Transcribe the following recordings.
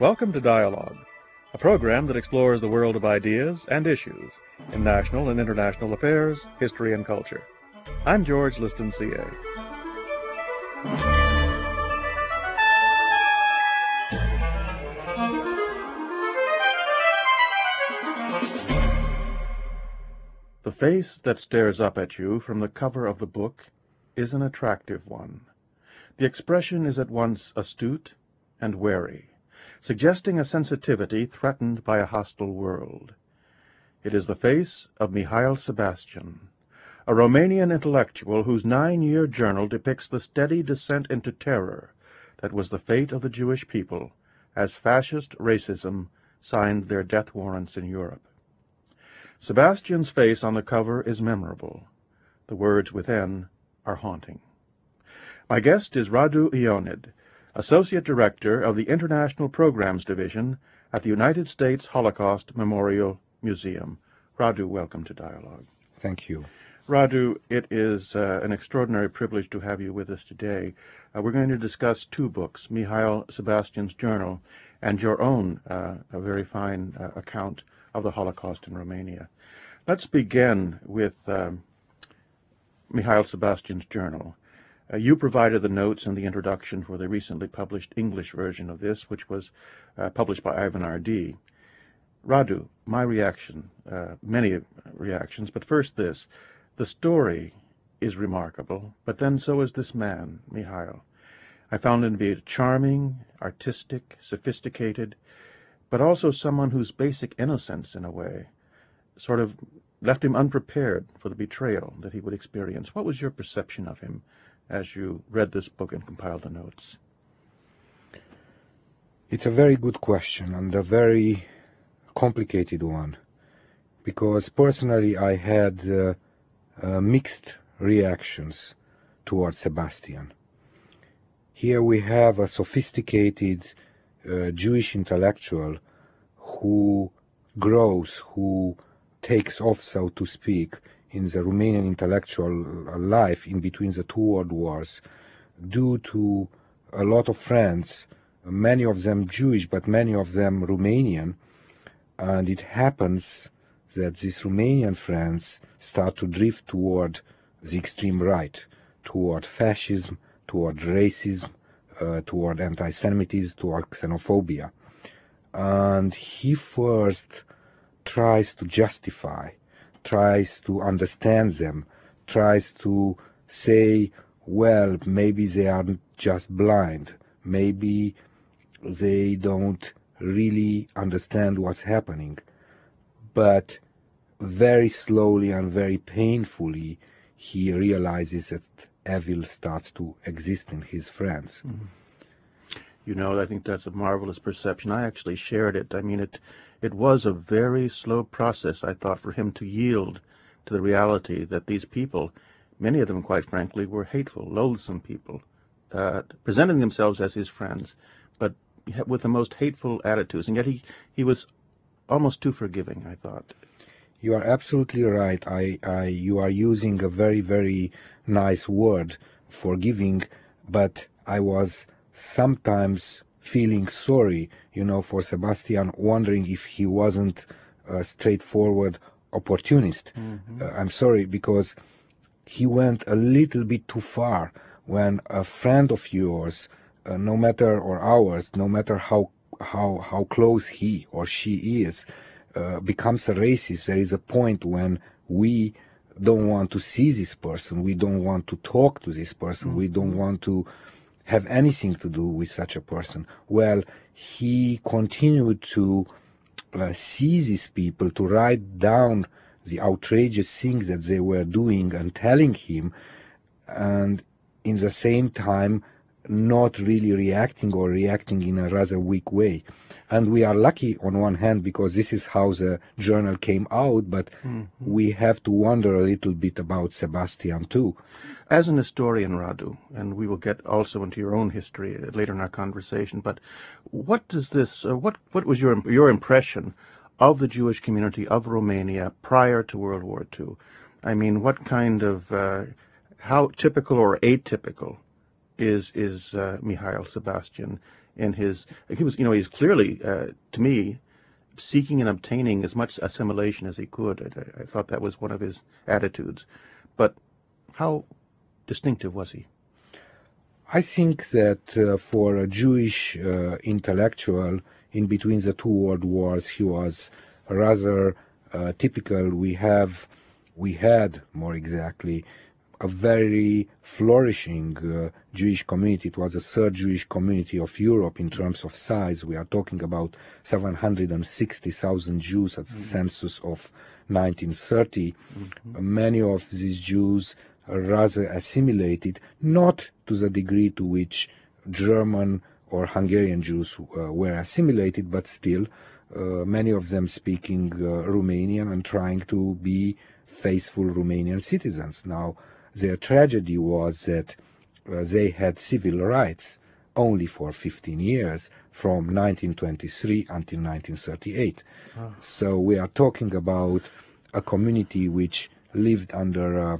Welcome to Dialogue, a program that explores the world of ideas and issues in national and international affairs, history, and culture. I'm George Liston, CA. The face that stares up at you from the cover of the book is an attractive one. The expression is at once astute and wary, suggesting a sensitivity threatened by a hostile world. It is the face of Mihail Sebastian, a Romanian intellectual whose 9-year journal depicts the steady descent into terror that was the fate of the Jewish people as fascist racism signed their death warrants in Europe. Sebastian's face on the cover is memorable. The words within are haunting. My guest is Radu Ionid, Associate Director of the International Programs Division at the United States Holocaust Memorial Museum. Radu, welcome to Dialogue. Thank you. Radu, it is an extraordinary privilege to have you with us today. We're going to discuss two books, Mihail Sebastian's journal and your own a very fine account of the Holocaust in Romania. Let's begin with Mihail Sebastian's journal. You provided the notes and the introduction for the recently published English version of this, which was published by Ivan R.D. Radu, my reaction, many reactions, but first this. The story is remarkable, but then so is this man, Mihail. I found him to be charming, artistic, sophisticated, but also someone whose basic innocence, in a way, sort of left him unprepared for the betrayal that he would experience. What was your perception of him as you read this book and compiled the notes? It's a very good question and a very complicated one, because personally I had mixed reactions towards Sebastian. Here we have a sophisticated Jewish intellectual who grows, who takes off, so to speak, in the Romanian intellectual life in between the two world wars, due to a lot of friends, many of them Jewish, but many of them Romanian, and it happens that these Romanian friends start to drift toward the extreme right, toward fascism, toward racism, toward anti-Semitism, toward xenophobia. And he first tries to justify, tries to understand them, tries to say, well, maybe they are just blind, maybe they don't really understand what's happening. But very slowly and very painfully, he realizes that evil starts to exist in his friends. Mm-hmm. You know, I think that's a marvelous perception. I actually shared it. I mean, it was a very slow process, I thought, for him to yield to the reality that these people, many of them, quite frankly, were hateful, loathsome people, presenting themselves as his friends, but with the most hateful attitudes. And yet he was almost too forgiving, I thought. You are absolutely right. You are using a very, very nice word, forgiving, but I was sometimes feeling sorry, for Sebastian, wondering if he wasn't a straightforward opportunist. Mm-hmm. I'm sorry, because he went a little bit too far when a friend of yours, no matter, or ours, no matter how close he or she is, becomes a racist. There is a point when we don't want to see this person, we don't want to talk to this person, Mm-hmm. we don't want to have anything to do with such a person. Well, he continued to see these people, to write down the outrageous things that they were doing and telling him, and in the same time not really reacting, or reacting in a rather weak way. And we are lucky on one hand, because this is how the journal came out, but Mm-hmm. we have to wonder a little bit about Sebastian too. As an historian, Radu, and we will get also into your own history later in our conversation, but what does this, what was your impression of the Jewish community of Romania prior to World War II? I mean, what kind of, how typical or atypical is Mihail Sebastian in his. He was clearly, to me, seeking and obtaining as much assimilation as he could. I thought that was one of his attitudes. But how distinctive was he? I think that for a Jewish intellectual in between the two world wars, he was rather typical. We had, more exactly, a very flourishing Jewish community. It was the third Jewish community of Europe in terms of size. We are talking about 760,000 Jews at the census of 1930. Many of these Jews are rather assimilated, not to the degree to which German or Hungarian Jews were assimilated, but still many of them speaking Romanian and trying to be faithful Romanian citizens. Now, their tragedy was that they had civil rights only for 15 years, from 1923 until 1938. Oh. So we are talking about a community which lived under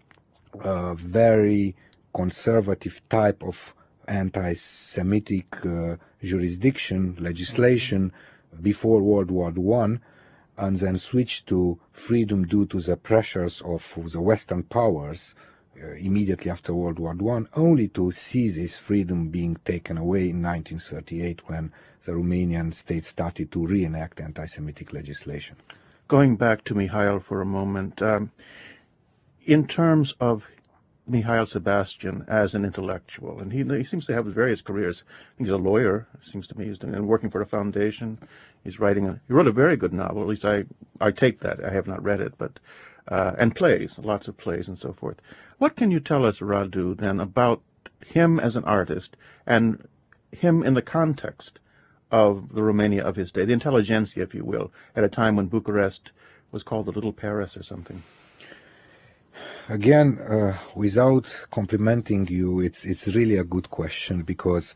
a very conservative type of anti-Semitic jurisdiction, legislation before World War I, and then switched to freedom due to the pressures of the Western powers immediately after World War I, only to see this freedom being taken away in 1938 when the Romanian state started to reenact anti-Semitic legislation. Going back to Mihail for a moment, in terms of Mihail Sebastian as an intellectual, and he seems to have various careers. He's a lawyer, it seems to me. He's doing, working for a foundation. He wrote a very good novel. At least I take that. I have not read it, but and plays, lots of plays and so forth. What can you tell us, Radu, then about him as an artist and him in the context of the Romania of his day, the intelligentsia, if you will, at a time when Bucharest was called the Little Paris or something? Again, without complimenting you, it's really a good question, because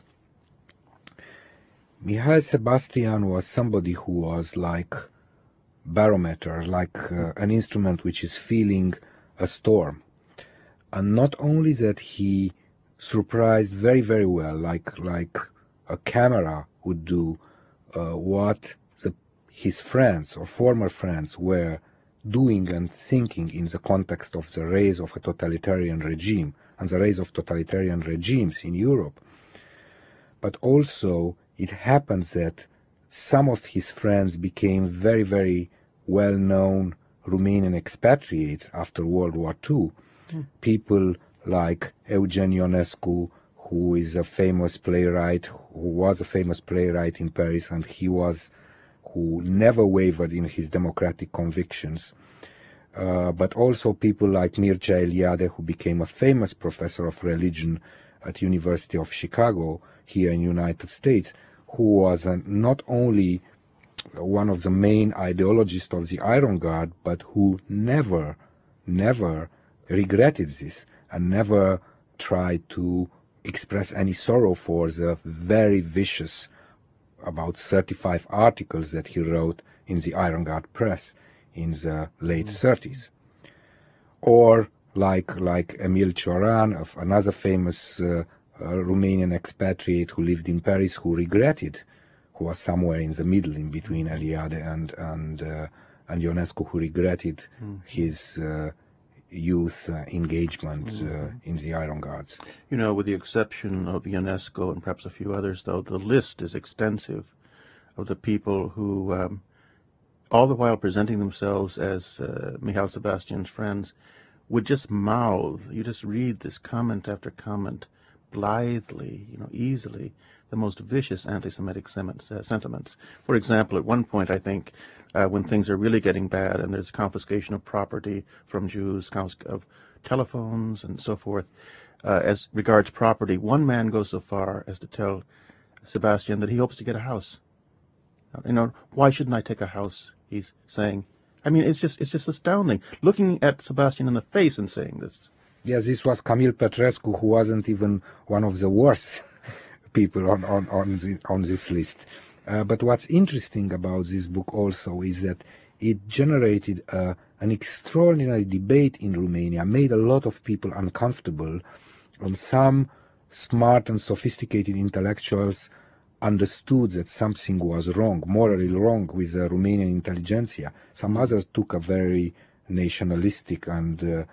Mihail Sebastian was somebody who was like barometer, like an instrument which is feeling a storm. And not only that, he surprised very, very well, like a camera would do, what his friends or former friends were doing and thinking in the context of the rise of a totalitarian regime and the rise of totalitarian regimes in Europe. But also it happens that some of his friends became very, very well-known Romanian expatriates after World War II. People like Eugen Ionescu, who is a famous playwright, who was a famous playwright in Paris, and who never wavered in his democratic convictions. But also people like Mircea Eliade, who became a famous professor of religion at University of Chicago here in the United States, who was not only one of the main ideologists of the Iron Guard, but who never regretted this and never tried to express any sorrow for the very vicious about 35 articles that he wrote in the Iron Guard press in the late 30s. Or like Emil Cioran, another famous Romanian expatriate who lived in Paris, who was somewhere in the middle in between Eliade and Ionescu, who regretted his youth engagement in the Iron Guards. You know, with the exception of Ionescu and perhaps a few others, though, the list is extensive of the people who, all the while presenting themselves as Mihail Sebastian's friends, would just mouth, you just read this comment after comment, blithely, easily, the most vicious anti-Semitic sentiments. For example, at one point, I think, when things are really getting bad and there's confiscation of property from Jews, of telephones and so forth, as regards property, one man goes so far as to tell Sebastian that he hopes to get a house. Why shouldn't I take a house, he's saying. I mean, it's just astounding, looking at Sebastian in the face and saying this. Yes, this was Camil Petrescu, who wasn't even one of the worst people on this list. But what's interesting about this book also is that it generated an extraordinary debate in Romania, made a lot of people uncomfortable, and some smart and sophisticated intellectuals understood that something was wrong, morally wrong with the Romanian intelligentsia. Some others took a very nationalistic and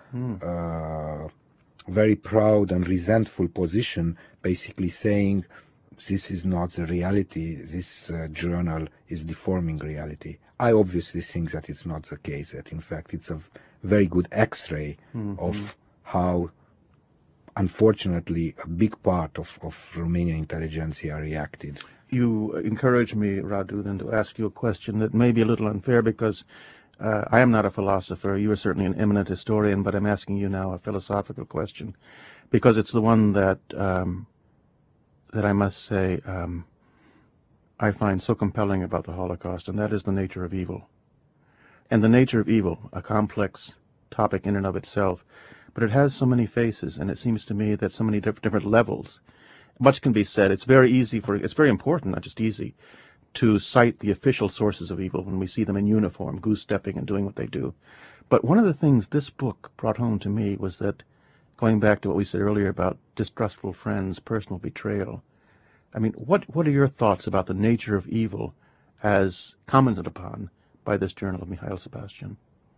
very proud and resentful position, basically saying this is not the reality, this journal is deforming reality. I obviously think that it's not the case, that in fact it's a very good X-ray of how, unfortunately, a big part of Romanian intelligentsia reacted. You encourage me, Radu, then to ask you a question that may be a little unfair because I am not a philosopher. You are certainly an eminent historian, but I'm asking you now a philosophical question because it's the one that that I must say I find so compelling about the Holocaust, and that is the nature of evil. And the nature of evil, a complex topic in and of itself, but it has so many faces, and it seems to me that so many different levels. Much can be said. It's very important, not just easy, to cite the official sources of evil when we see them in uniform, goose-stepping and doing what they do. But one of the things this book brought home to me was that, going back to what we said earlier about distrustful friends, personal betrayal, I mean, what are your thoughts about the nature of evil as commented upon by this journal of Mikhail Sebastian?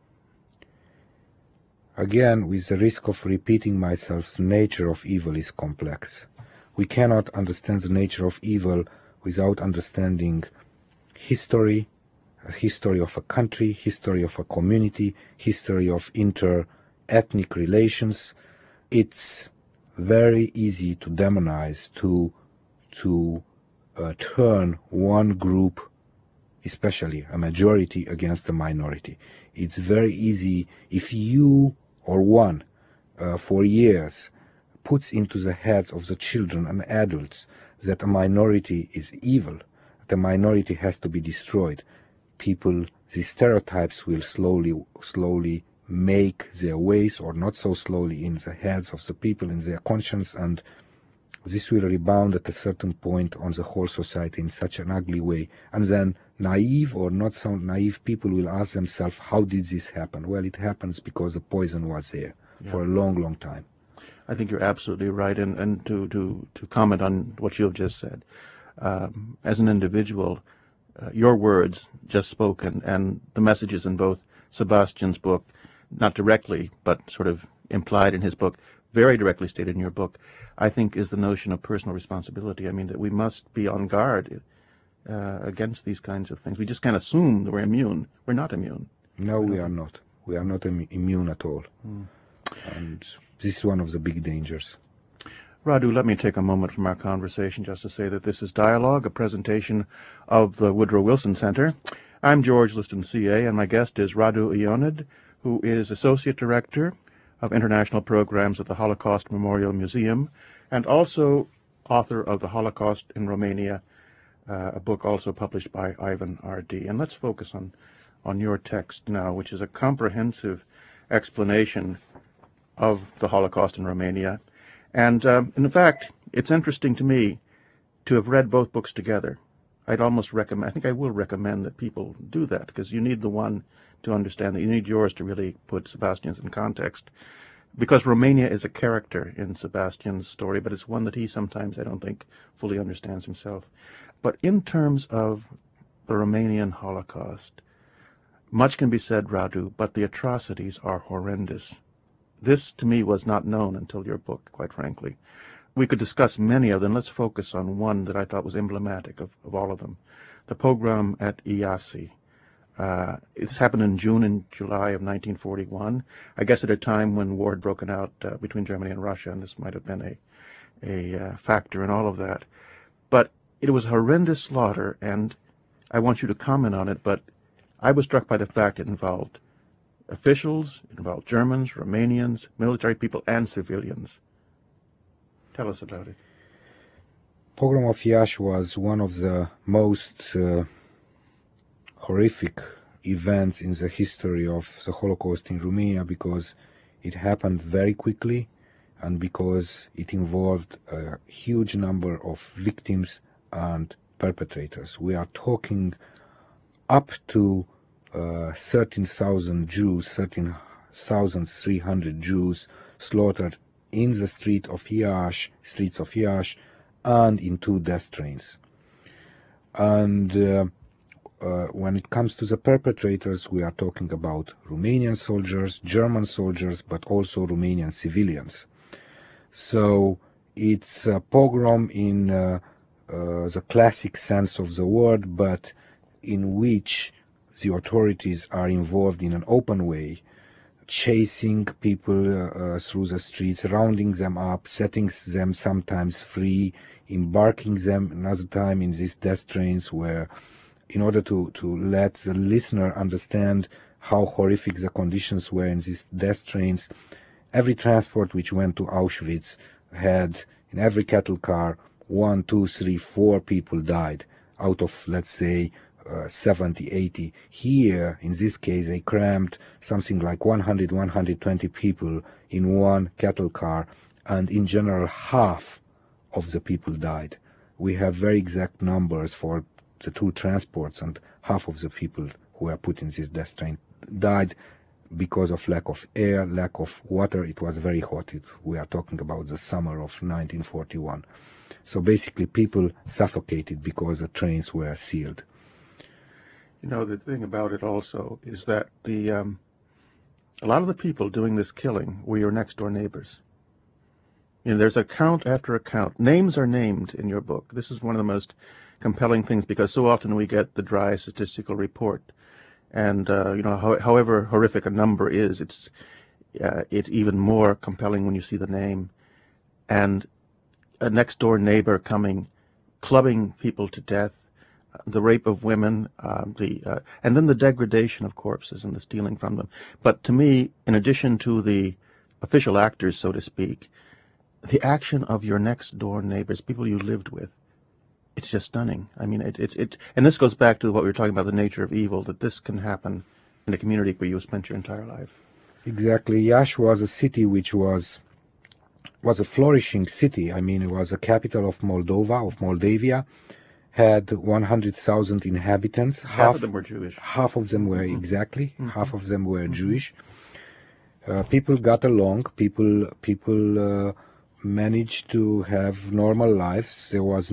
Again, with the risk of repeating myself, the nature of evil is complex. We cannot understand the nature of evil without understanding history, a history of a country, history of a community, history of inter-ethnic relations. It's very easy to demonize, to turn one group, especially a majority, against a minority. It's very easy if you or one for years puts into the heads of the children and adults that a minority is evil, that a minority has to be destroyed. People, these stereotypes will slowly make their ways, or not so slowly, in the heads of the people, in their conscience, and this will rebound at a certain point on the whole society in such an ugly way. And then naive or not so naive people will ask themselves, how did this happen? Well, it happens because the poison was there for a long, long time. I think you're absolutely right. And to comment on what you have just said, as an individual, your words just spoken and the messages in both Sebastian's book, not directly, but sort of implied in his book, very directly stated in your book, I think is the notion of personal responsibility. I mean, that we must be on guard against these kinds of things. We just can't assume that we're immune. We're not immune. No, we are not. We are not immune at all. And this is one of the big dangers. Radu, let me take a moment from our conversation just to say that this is Dialogue, a presentation of the Woodrow Wilson Center. I'm George Liston, CA, and my guest is Radu Ionid, who is Associate Director of International Programs at the Holocaust Memorial Museum, and also author of The Holocaust in Romania, a book also published by Ivan R.D. And let's focus on your text now, which is a comprehensive explanation of the Holocaust in Romania. And in fact, it's interesting to me to have read both books together. I'd almost recommend, I think I will recommend that people do that, because you need the one to understand that. You need yours to really put Sebastian's in context, because Romania is a character in Sebastian's story, but it's one that he sometimes, I don't think, fully understands himself. But in terms of the Romanian Holocaust, much can be said, Radu, but the atrocities are horrendous. This, to me, was not known until your book, quite frankly. We could discuss many of them. Let's focus on one that I thought was emblematic of all of them, the pogrom at Iasi. It's happened in June and July of 1941, I guess at a time when war had broken out between Germany and Russia, and this might have been a factor in all of that. But it was a horrendous slaughter, and I want you to comment on it, but I was struck by the fact it involved officials, it involved Germans, Romanians, military people, and civilians. Tell us about it. Pogrom of Iași was one of the most horrific events in the history of the Holocaust in Romania, because it happened very quickly and because it involved a huge number of victims and perpetrators. We are talking up to 13,000 Jews, 13,300 Jews slaughtered in the streets of Iași and in 2 death trains. And when it comes to the perpetrators, we are talking about Romanian soldiers, German soldiers, but also Romanian civilians. So it's a pogrom in the classic sense of the word, but in which the authorities are involved in an open way, chasing people through the streets, rounding them up, setting them sometimes free, embarking them another time in these death trains where, in order to let the listener understand how horrific the conditions were in these death trains, every transport which went to Auschwitz had, in every cattle car, 1, 2, 3, 4 people died out of, let's say, 70, 80. Here, in this case, they crammed something like 100, 120 people in one cattle car, and in general, half of the people died. We have very exact numbers for the two transports, and half of the people who were put in this death train died because of lack of air, lack of water. It was very hot. We are talking about the summer of 1941. So basically people suffocated because the trains were sealed. You know, the thing about it also is that a lot of the people doing this killing were your next door neighbors. You know, there's account after account. Names are named in your book. This is one of the most compelling things, because so often we get the dry statistical report. And, you know, however horrific a number is, it's even more compelling when you see the name. And a next-door neighbor coming, clubbing people to death, the rape of women, and then the degradation of corpses and the stealing from them. But to me, in addition to the official actors, so to speak, the action of your next-door neighbors, people you lived with, it's just stunning. I mean, and this goes back to what we were talking about, the nature of evil, that this can happen in a community where you spent your entire life. Exactly. Iași was a city which was a flourishing city. I mean, it was the capital of Moldavia, had 100,000 inhabitants. Half of them were Jewish. Half of them were, exactly, half of them were Jewish. People got along, people managed to have normal lives. There were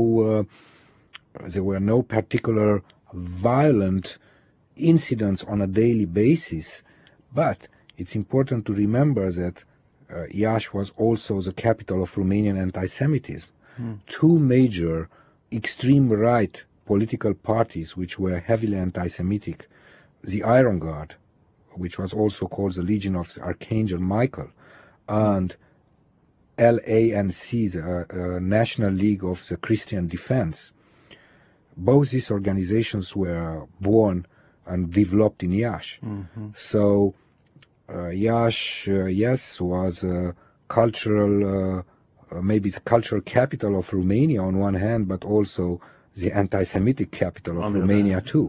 no particular violent incidents on a daily basis, but it's important to remember that Iași was also the capital of Romanian anti-Semitism. Two major extreme right political parties which were heavily anti-Semitic, the Iron Guard, which was also called the Legion of Archangel Michael, and LANC, the National League of the Christian Defense. Both these organizations were born and developed in Iași. So Iași, yes, was a cultural, maybe the cultural capital of Romania on one hand, but also the anti-Semitic capital of Romania too.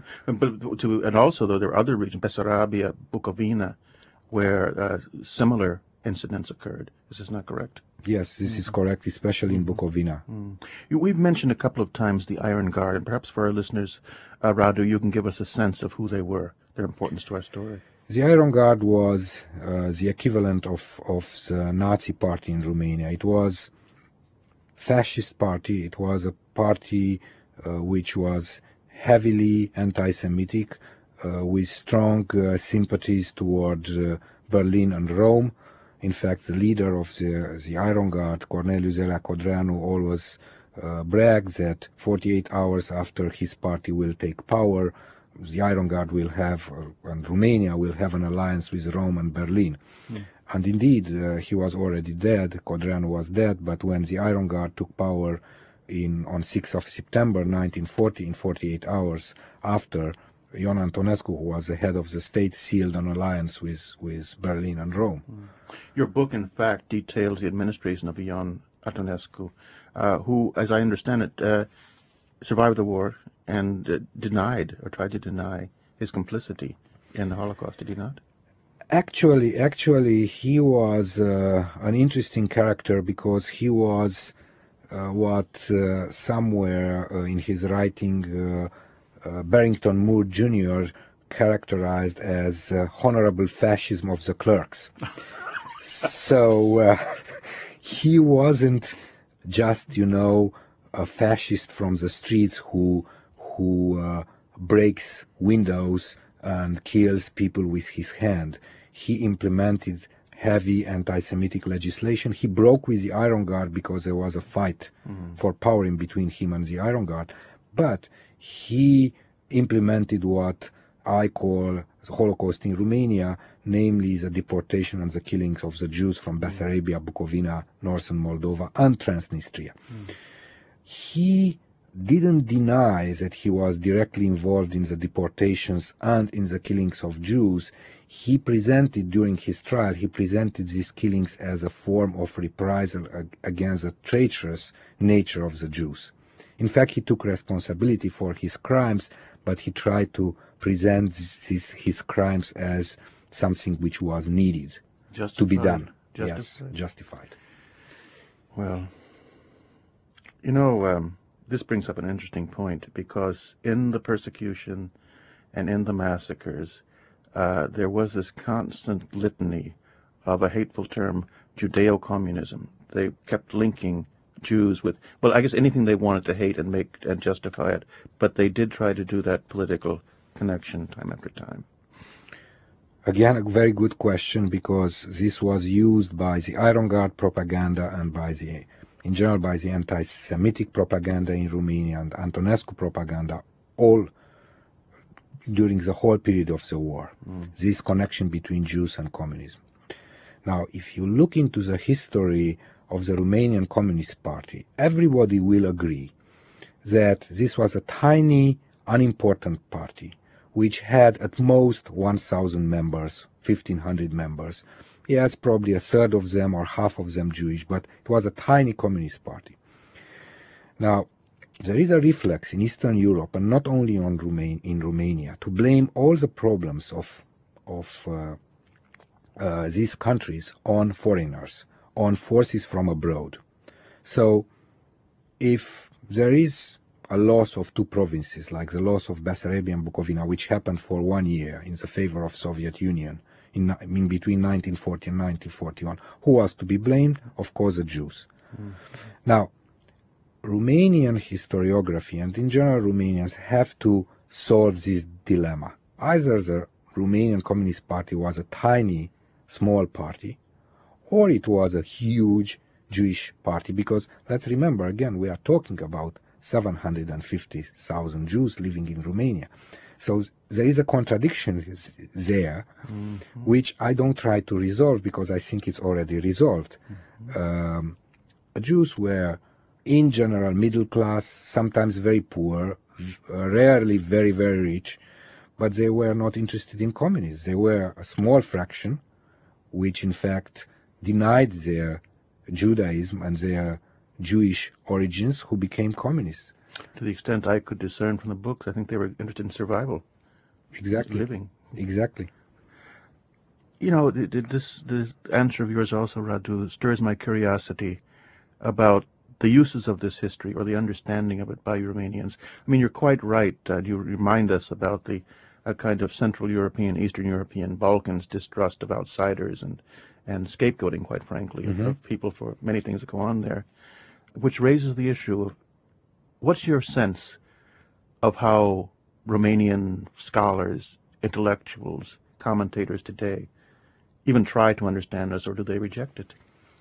And also, though, there are other regions, Bessarabia, Bukovina, where similar incidents occurred. Is this not correct? Yes, this is correct, especially in Bukovina. We've mentioned a couple of times the Iron Guard, and perhaps for our listeners, Radu, you can give us a sense of who they were, their importance to our story. The Iron Guard was the equivalent of the Nazi party in Romania. It was fascist party. It was a party which was heavily anti-Semitic, with strong sympathies toward Berlin and Rome. In fact, the leader of the Iron Guard, Corneliu Zelea Codreanu, always brags that 48 hours after his party will take power, the Iron Guard will have, and Romania will have an alliance with Rome and Berlin. And indeed, he was already dead, Codreanu was dead, but when the Iron Guard took power on 6th of September 1940, in 48 hours after, Ion Antonescu, who was the head of the state, sealed an alliance with Berlin and Rome. Your book, in fact, details the administration of Ion Antonescu, who, as I understand it, survived the war and denied, or tried to deny, his complicity in the Holocaust, did he not? Actually, he was an interesting character because he was what somewhere in his writing Barrington Moore Jr. characterized as honorable fascism of the clerks. So he wasn't just, a fascist from the streets who breaks windows and kills people with his hand. He implemented heavy anti-Semitic legislation. He broke with the Iron Guard because there was a fight for power in between him and the Iron Guard. But he implemented what I call the Holocaust in Romania, namely the deportation and the killings of the Jews from Bessarabia, Bukovina, northern Moldova, and Transnistria. He didn't deny that he was directly involved in the deportations and in the killings of Jews. He presented, during his trial, he presented these killings as a form of reprisal against the treacherous nature of the Jews. In fact, he took responsibility for his crimes, but he tried to present his crimes as something which was needed to be done. Yes, justified. Well, this brings up an interesting point, because in the persecution and in the massacres, there was this constant litany of a hateful term, Judeo-communism. They kept linking Jews with, well, I guess anything they wanted to hate and make and justify it, but they did try to do that political connection time after time. Again, a very good question, because this was used by the Iron Guard propaganda and in general by the anti-Semitic propaganda in Romania and Antonescu propaganda, all during the whole period of the war, this connection between Jews and communism. Now, if you look into the history of the Romanian Communist Party, everybody will agree that this was a tiny, unimportant party, which had at most 1,000 members, 1,500 members. Yes, probably a third of them or half of them Jewish, but it was a tiny communist party. Now, there is a reflex in Eastern Europe, and not only in Romania, to blame all the problems of these countries on foreigners, on forces from abroad. So, if there is a loss of two provinces, like the loss of Bessarabia and Bukovina, which happened for 1 year in the favor of Soviet Union in between 1940 and 1941, who was to be blamed? Of course, the Jews. Now, Romanian historiography and in general Romanians have to solve this dilemma. Either the Romanian Communist Party was a tiny, small party, or it was a huge Jewish party, because let's remember, again, we are talking about 750,000 Jews living in Romania. So there is a contradiction there, which I don't try to resolve, because I think it's already resolved. Jews were, in general, middle class, sometimes very poor, rarely very, very rich, but they were not interested in communism. They were a small fraction, which in fact denied their Judaism and their Jewish origins, who became communists. To the extent I could discern from the books, I think they were interested in survival. Exactly. Living. Exactly. This answer of yours also, Radu, stirs my curiosity about the uses of this history, or the understanding of it by Romanians. I mean, you're quite right. You remind us about the kind of Central European, Eastern European, Balkans distrust of outsiders and scapegoating, quite frankly, of people for many things that go on there, which raises the issue of, what's your sense of how Romanian scholars, intellectuals, commentators today even try to understand us, or do they reject it?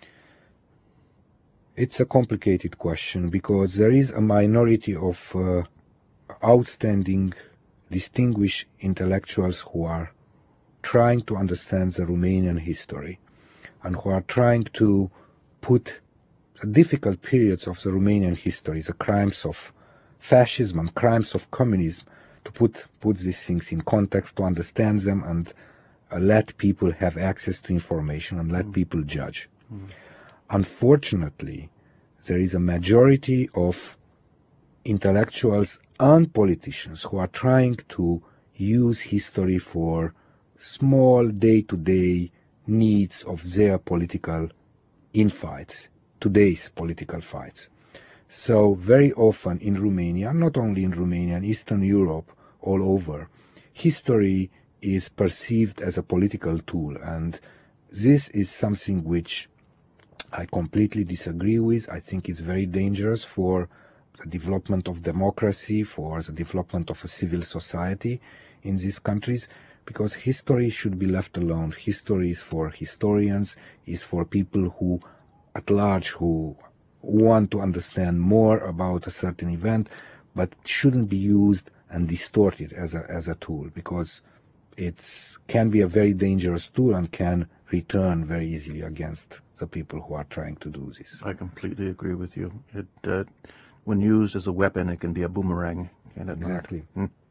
It's a complicated question, because there is a minority of outstanding, distinguished intellectuals who are trying to understand the Romanian history, and who are trying to put the difficult periods of the Romanian history, the crimes of fascism and crimes of communism, to put these things in context, to understand them, and let people have access to information and let people judge. Unfortunately, there is a majority of intellectuals and politicians who are trying to use history for small day-to-day needs of their political infights, today's political fights. So very often in Romania, not only in Romania, in Eastern Europe, all over, history is perceived as a political tool, and this is something which I completely disagree with. I think it's very dangerous for the development of democracy, for the development of a civil society in these countries, because history should be left alone. History is for historians, is for people who, at large, who want to understand more about a certain event, but shouldn't be used and distorted as a tool, because it can be a very dangerous tool and can return very easily against the people who are trying to do this. I completely agree with you. When used as a weapon, it can be a boomerang, can it not? Exactly.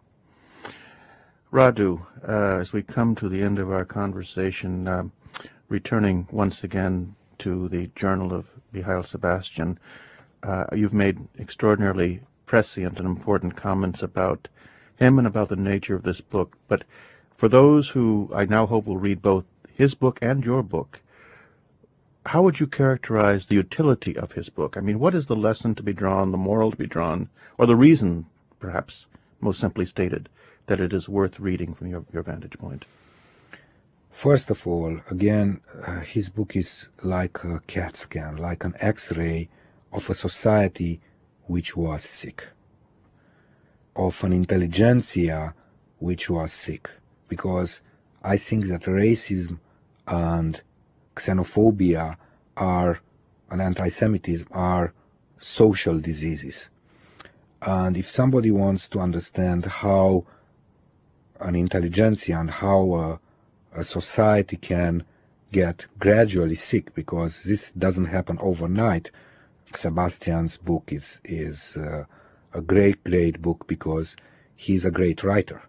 Radu, as we come to the end of our conversation, returning once again to the Journal of Mikhail Sebastian, you've made extraordinarily prescient and important comments about him and about the nature of this book. But for those who I now hope will read both his book and your book, how would you characterize the utility of his book? I mean, what is the lesson to be drawn, the moral to be drawn, or the reason, perhaps, most simply stated, that it is worth reading from your vantage point? First of all, again, his book is like a CAT scan, like an X-ray of a society which was sick, of an intelligentsia which was sick, because I think that racism and xenophobia and anti-Semitism are social diseases. And if somebody wants to understand how an intelligentsia and how a society can get gradually sick, because this doesn't happen overnight, Sebastian's book is a great book, because he's a great writer.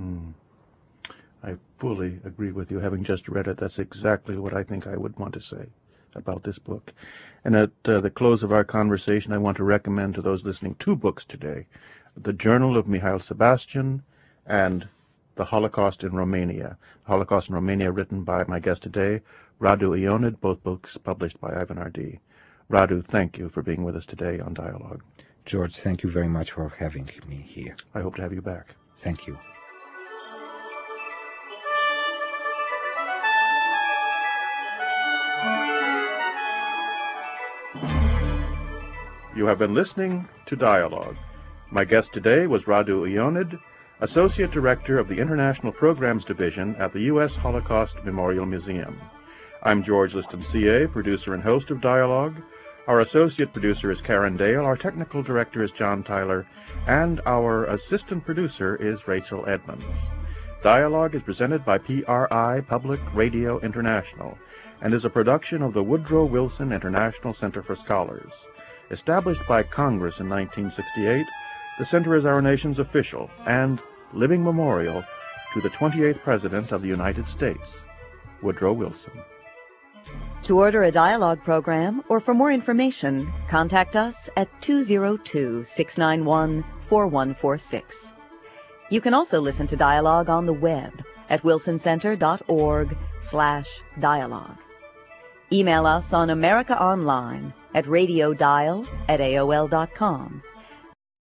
I fully agree with you. Having just read it, that's exactly what I think I would want to say about this book. And at the close of our conversation, I want to recommend to those listening two books today: The Journal of Mikhail Sebastian and The Holocaust in Romania. The Holocaust in Romania, written by my guest today, Radu Ionid, both books published by Ivan R.D. Radu, thank you for being with us today on Dialogue. George, thank you very much for having me here. I hope to have you back. Thank you. You have been listening to Dialogue. My guest today was Radu Ionid, Associate Director of the International Programs Division at the U.S. Holocaust Memorial Museum. I'm George Liston, CA, producer and host of Dialogue. Our associate producer is Karen Dale, our technical director is John Tyler, and our assistant producer is Rachel Edmonds. Dialogue is presented by PRI, Public Radio International, and is a production of the Woodrow Wilson International Center for Scholars. Established by Congress in 1968, the center is our nation's official and living memorial to the 28th President of the United States, Woodrow Wilson. To order a Dialogue program or for more information, contact us at 202-691-4146. You can also listen to Dialogue on the web at wilsoncenter.org/dialogue. Email us on AmericaOnline at radiodial@aol.com.